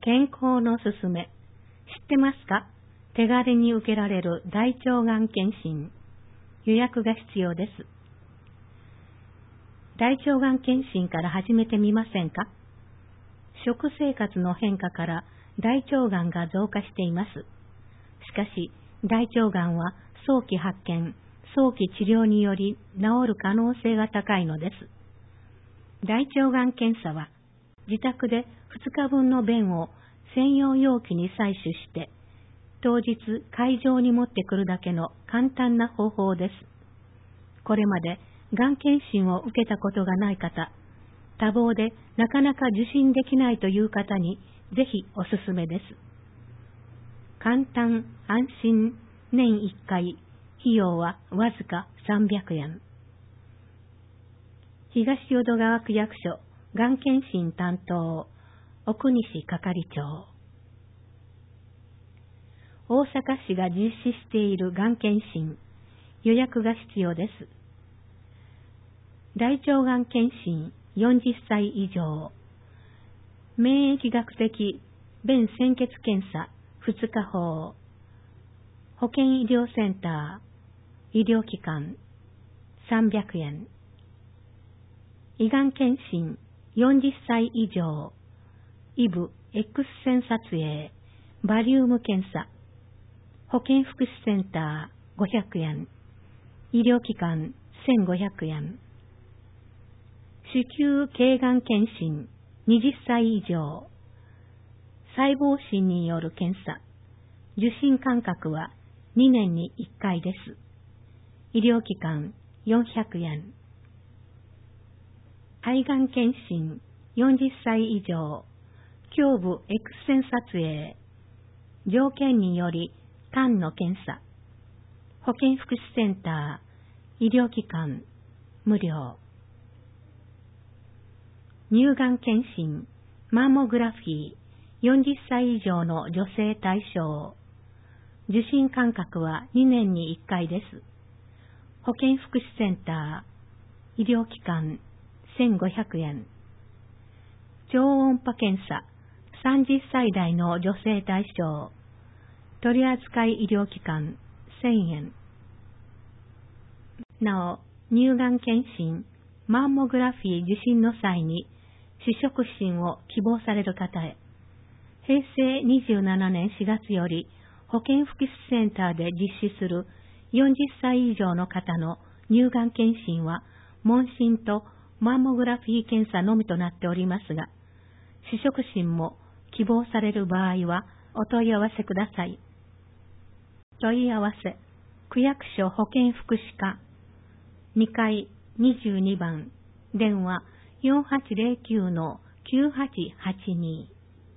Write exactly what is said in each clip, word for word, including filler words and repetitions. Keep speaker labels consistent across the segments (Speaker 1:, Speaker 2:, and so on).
Speaker 1: 健康のすすめ。知ってますか？手軽に受けられる大腸がん検診。予約が必要です。大腸がん検診から始めてみませんか？食生活の変化から大腸がんが増加しています。しかし、大腸がんは早期発見、早期治療により治る可能性が高いのです。大腸がん検査は、自宅でふつかぶんの便を専用容器に採取して、当日会場に持ってくるだけの簡単な方法です。これまでがん検診を受けたことがない方、多忙でなかなか受診できないという方にぜひおすすめです。簡単、安心、年いっかい、費用はわずかさんびゃくえん。東淀川区役所がん検診担当、奥西係長。大阪市が実施しているがん検診、予約が必要です。大腸がん検診よんじゅっさい以上、免疫学的便潜血検査ふつか法、保健医療センター、医療機関さんびゃくえん、胃がん検診よんじゅっさい以上、イブ X 線撮影、バリウム検査、保健福祉センターごひゃくえん、医療機関せんごひゃくえん、子宮頸がん検診はたち以上、細胞診による検査、受診間隔はにねんにいっかいです。医療機関よんひゃくえん。肺がん検診よんじゅっさい以上、胸部 X 線撮影、条件により肝の検査、保健福祉センター、医療機関無料。乳がん検診、マンモグラフィー、よんじゅっさい以上の女性対象。受診間隔はにねんにいっかいです。保健福祉センター、医療機関せんごひゃくえん。超音波検査、さんじゅっさい代の女性対象。取扱医療機関せんえん。なお、乳がん検診、マンモグラフィー受診の際に、試食診を希望される方へ、へいせいにじゅうななねんしがつより保健福祉センターで実施するよんじゅっさい以上の方の乳がん検診は、問診とマンモグラフィー検査のみとなっておりますが、試食診も希望される場合はお問い合わせください。問い合わせ、区役所保健福祉課、にかいにじゅうにばん、電話よんはちゼロきゅうのきゅうはちはちに。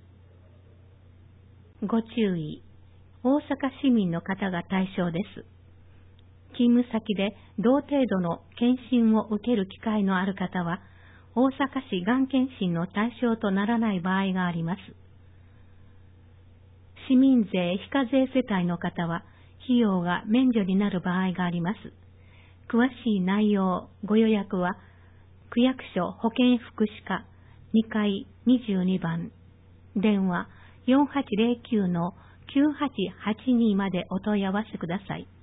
Speaker 1: ご注意、大阪市民の方が対象です。勤務先で同程度の検診を受ける機会のある方は、大阪市がん検診の対象とならない場合があります。市民税非課税世帯の方は、費用が免除になる場合があります。詳しい内容、ご予約は、区役所保健福祉課にかいにじゅうにばん、電話よんはちゼロきゅうのきゅうはちはちにまでお問い合わせください。